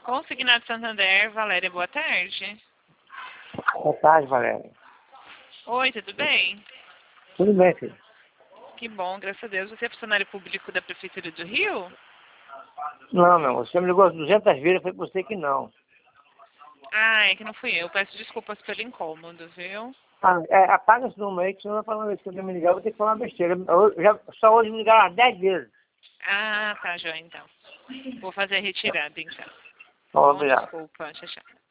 Consignado Santander, Valéria, boa tarde. Boa tarde, Valéria. Oi, tudo bem? Tudo bem, filho? Que bom, graças a Deus. Você é funcionário público da Prefeitura do Rio? Não, você me ligou 200 vezes, foi por você que não. Ah, é que não fui eu. Peço desculpas pelo incômodo, viu? Apaga esse número aí, que senão na próxima vez que você me ligar, eu vou ter que falar uma besteira. Só hoje me ligaram 10 vezes. Ah, tá, joia, então. Vou fazer a retirada, então. Obrigado. Desculpa, tchau, tchau.